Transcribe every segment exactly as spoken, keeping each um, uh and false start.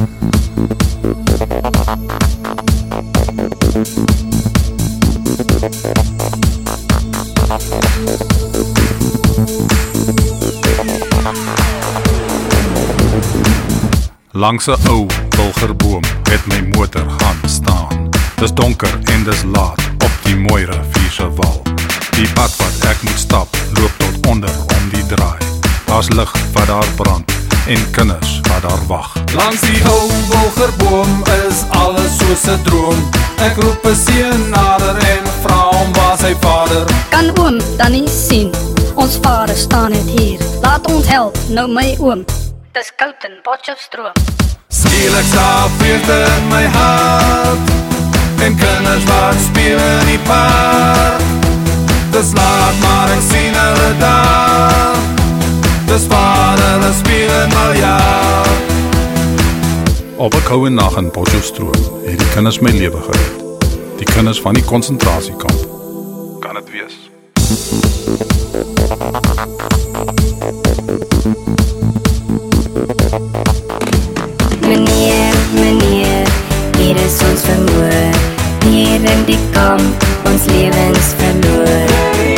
Langs 'n ou wilgerboom het my motor gaan staan. Dis donker en dis laat op die mooi rivier se wal. Die pad wat ek moet stap, loop tot onder om die draai. Daar's lig wat daar brand en kinders wat daar wag. Langs die ou wilgerboom is alles soos 'n droom. Ek roep 'n seun nader en vra hom waar sy vader. Kan oom dan nie sien? Ons vader staan net hier. Laat ons help, nou my oom. Dis koud in Potchefstroom. Skielik sta vreugde in my hart en kinders wat speel in die park. Dis laat maar ek sien hulle daar. Dis vader, hulle speel in miljard. Op 'n koue nag in Potchefstroom het die kinders my lewe gered. Die kinders van die konsentrasiekamp. Kan dit wees? Meneer, meneer, hier is ons vermoor. Hier in die kamp, ons lewens verloor.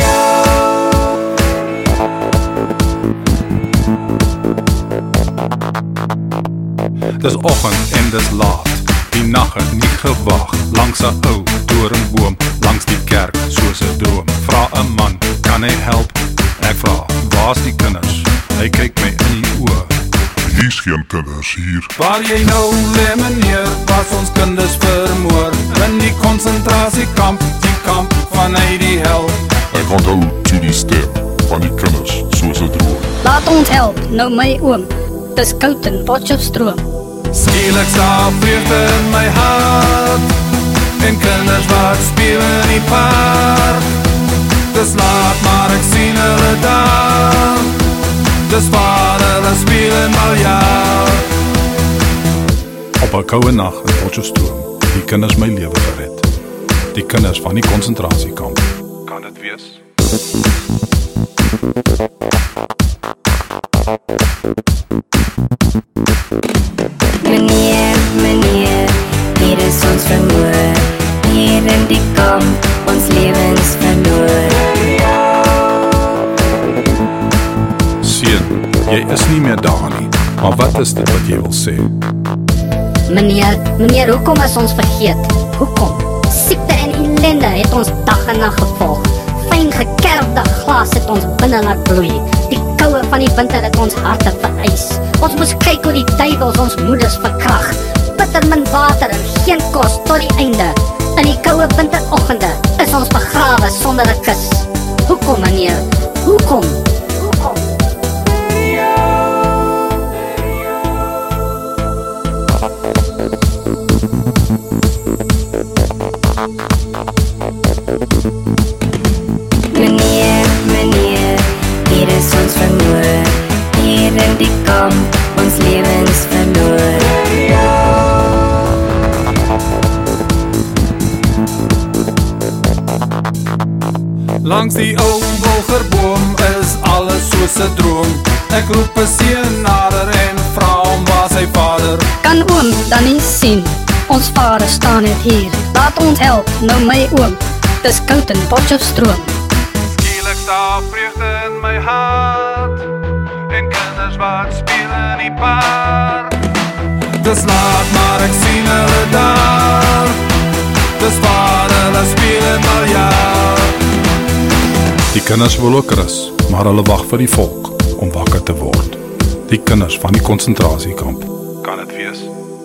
Dis oggend en dis laat. Die nag het nie gewag. Langs 'n ou doringboom, langs die kerk soos 'n droom. Vra 'n man, kan hy help? Ek vra, waar's die kinders? Hy kyk my in die oë. Hier's geen kinders hier. Waar jy nou lê meneer, was ons kinders vermoor. In die konsentrasiekamp, die kamp vanuit die hel. Ek onthou toe die stem van die kinders soos 'n droom. Laat ons help, nou my oom. Dis koud in Potchefstroom. Skielik sta vreugde in my hart en kinders wat speel in die park. Dis laat maar ek sien hulle daar. Dis vader, hulle speel in miljard. Op 'n koue nag in Potchefstroom het die kinders my lewe gered. Die kinders van die konsentrasiekamp. Kan dit wees? Meneer, meneer, hier is ons vermoor. Hier in die kamp, ons lewens verloor. Seun, jy is nie meer daar nie. Maar wat is dit wat jy wil sê? Meneer, meneer, hoekom is ons vergeet? Hoekom? Siekte en ellende het ons dag en nag gevolg. Fyn gekerfde glas het ons binne laat bloei. Die koue van die winter het ons harte vereis. Ons moes kyk hoe die duiwels ons moeders verkrag. Bitter min water en geen kos tot die einde. In die koue winteroggende is ons begrawe sonder 'n kus. Hoekom meneer? Hoekom? Hoekom? Meneer, meneer, hier is ons vermoor. Hier in die kamp, ons lewens verloor. Langs die ou wilgerboom is alles soos 'n droom. Ek roep 'n seun nader en vra hom waar sy vader. Kan oom dan nie sien? Ons vader staan net hier. Laat ons help, nou my oom. Dis koud in Potchefstroom. Skielik sta vreugde in my hart en kinders wat speel in die park. Dis laat maar ek sien hulle daar. Dis vader, hulle speel in miljard. Die kinders wil ook rus, maar hulle wag vir die volk om wakker te word. Die kinders van die konsentrasiekamp. Kan dit wees?